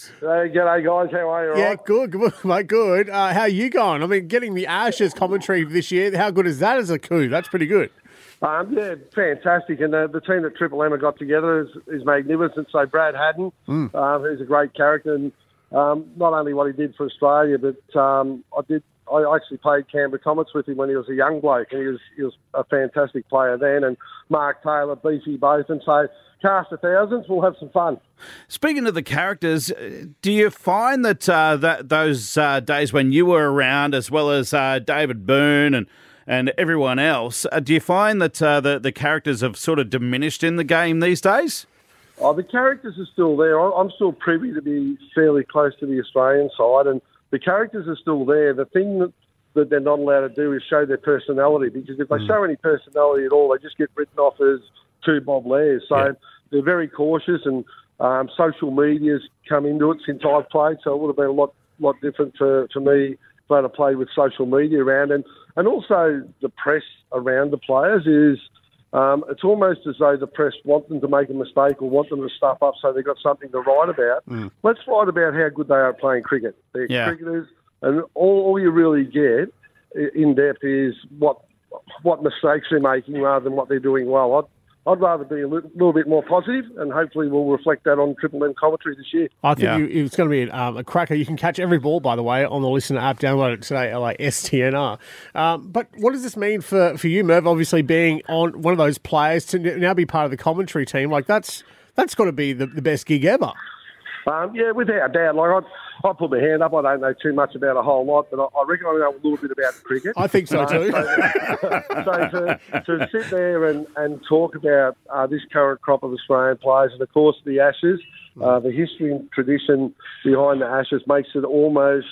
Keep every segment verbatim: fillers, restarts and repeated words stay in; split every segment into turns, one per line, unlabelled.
Hey, g'day, guys. How are you?
Yeah,
right?
good, good, mate, good. Uh, how are you going? I mean, getting the Ashes commentary this year, how good is that as a coup? That's pretty good.
Um, yeah, fantastic. And uh, the team that Triple M have got together is, is magnificent. So Brad Haddon, mm. uh, who's a great character, and um, not only what he did for Australia, but um, I did. I actually played Canberra Comets with him when he was a young bloke, and he was he was a fantastic player then. And Mark Taylor, Beefy both, and so cast of thousands. We'll have some fun.
Speaking of the characters, do you find that uh, that those uh, days when you were around, as well as uh, David Boone and and everyone else, uh, do you find that uh, the the characters have sort of diminished in the game these days?
Oh, the characters are still there. I'm still privy to be fairly close to the Australian side, and the characters are still there. The thing that, that they're not allowed to do is show their personality, because if they mm. show any personality at all, they just get written off as two Bob Lairs. So yeah. they're very cautious, and um, social media's come into it since I've played, so it would have been a lot lot different for, for me if I'd have played with social media around. And, and also the press around the players is... Um, it's almost as though the press want them to make a mistake or want them to stuff up so they've got something to write about. Mm. Let's write about how good they are at playing cricket. They're yeah. cricketers, and all, all you really get in depth is what what mistakes they're making rather than what they're doing well. I'd, I'd rather be a little, little bit more positive, and hopefully we'll reflect that on Triple M commentary this year.
I think
yeah.
you, it's going to be um, a cracker. You can catch every ball, by the way, on the Listener app. Download it today, L A S T N R. Um, but what does this mean for, for you, Merv, obviously being on one of those players to now be part of the commentary team? Like, that's that's got to be the, the best gig ever.
Um, yeah, without doubt. Like, I, I put my hand up. I don't know too much about a whole lot, but I, I reckon I know a little bit about cricket.
I think so too.
Uh, so so to, to sit there and, and talk about uh, this current crop of Australian players, and of course the Ashes, uh, the history and tradition behind the Ashes makes it almost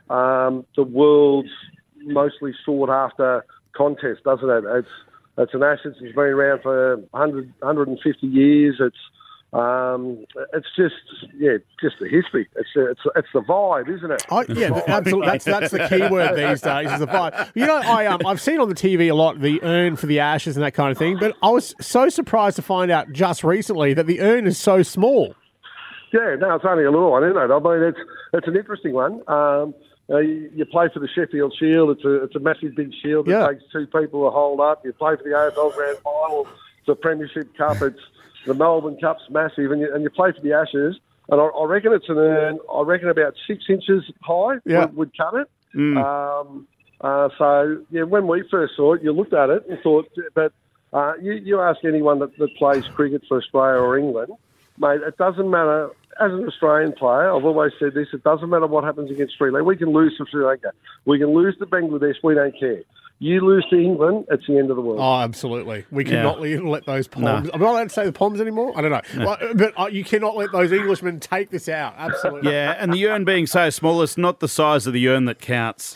um, the world's mostly sought after contest, doesn't it? It's it's an Ashes that's been around for one hundred, one hundred fifty years. It's Um, it's just, yeah, just the history. It's it's it's the vibe, isn't it?
Oh, yeah, absolutely. That's that's the key word these days, is the vibe. You know, I um, I've seen on the T V a lot the urn for the Ashes and that kind of thing, but I was so surprised to find out just recently that the urn is so small.
Yeah, no, it's only a little one, isn't it? I mean, it's it's an interesting one. Um, uh, you, you play for the Sheffield Shield. It's a it's a massive big shield that
yeah.
takes two people to hold up. You play for the A F L Grand Final. It's a Premiership Cup. It's the Melbourne Cup's massive, and you, and you play for the Ashes, and I, I reckon it's an urn, I reckon about six inches high
yeah.
would, would cut it.
Mm.
Um, uh, so, yeah, when we first saw it, you looked at it and thought, but uh, you, you ask anyone that, that plays cricket for Australia or England, mate, it doesn't matter. As an Australian player, I've always said this, it doesn't matter what happens against Sri Lanka. We can lose to Sri Lanka. We can lose to Bangladesh. We don't care. You lose to England, it's the end of the world.
Oh, absolutely. We cannot yeah. let those Poms...
No.
I'm not allowed to say the Poms anymore? I don't know. No. But, but uh, you cannot let those Englishmen take this out. Absolutely.
Yeah, and the urn being so small, it's not the size of the urn that counts.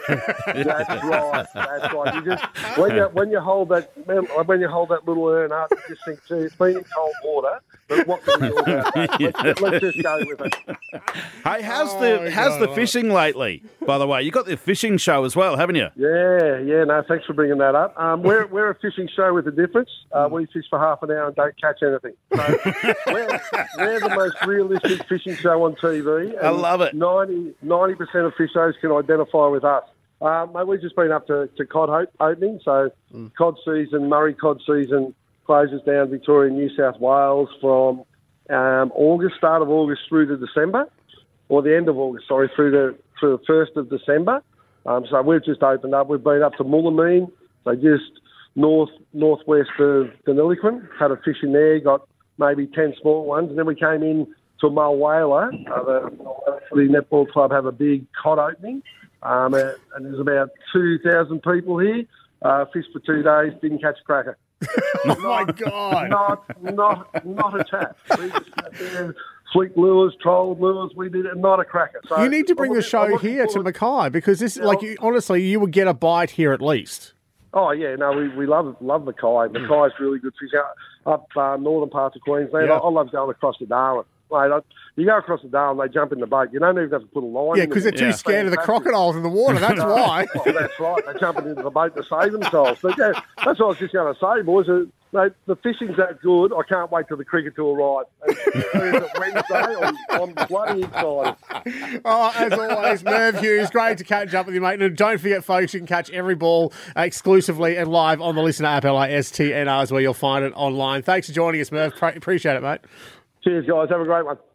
That's right. That's right. You just, when, you, when, you hold that, when you hold that little urn up, you just think, gee, it's been in cold water, but what can we do about that? Let's, let's just go with it.
Hey, how's
oh,
the how's
God,
the fishing lately, by the way? You got the fishing show as well, haven't you?
Yeah, yeah. No, thanks for bringing that up. Um, we're we're a fishing show with a difference. Uh, we fish for half an hour and don't catch anything. So we're, we're the most realistic fishing show on T V.
I love it.
ninety percent of fishers can identify with us. Um, mate, we've just been up to, to cod ho- opening, so mm. cod season, Murray cod season closes down Victoria and New South Wales from um, August, start of August through to December, or the end of August, sorry, through to through the first of December. Um, so we've just opened up. We've been up to Moolameen, so just north northwest of Deniliquin. Had a fish in there, got maybe ten small ones, and then we came in to Mulwala. Uh, the, the Netball Club have a big cod opening, um, and, and there's about two thousand people here. Uh, fished for two days, didn't catch a cracker.
Oh my God!
Not not not a chat. We just sat there. Flick lures, trolled lures, we did it, not a cracker. So
you need to bring the show here to Mackay, because this, like, you, honestly, you would get a bite here at least.
Oh yeah, no, we, we love love Mackay. Mackay's really good fish out up uh, northern parts of Queensland.
Yeah.
I, I love going across to Darwin. Mate, I, you go across the Darwin, they jump in the boat. You don't even have to put a line.
Yeah, because they're too
yeah.
scared of the crocodiles in the water. That's
no,
why.
Oh, that's right. They're jumping into the boat to save themselves. But yeah, that's what I was just going to say, boys. Mate, the fishing's that good. I can't wait till the cricket tour arrives. And it's Wednesday. I'm, I'm bloody excited.
Oh, as always, Merv Hughes, great to catch up with you, mate. And don't forget, folks, you can catch every ball exclusively and live on the Listener app, L I S T N R, is where you'll find it online. Thanks for joining us, Merv. Pre- appreciate it, mate.
Cheers, guys. Have a great one.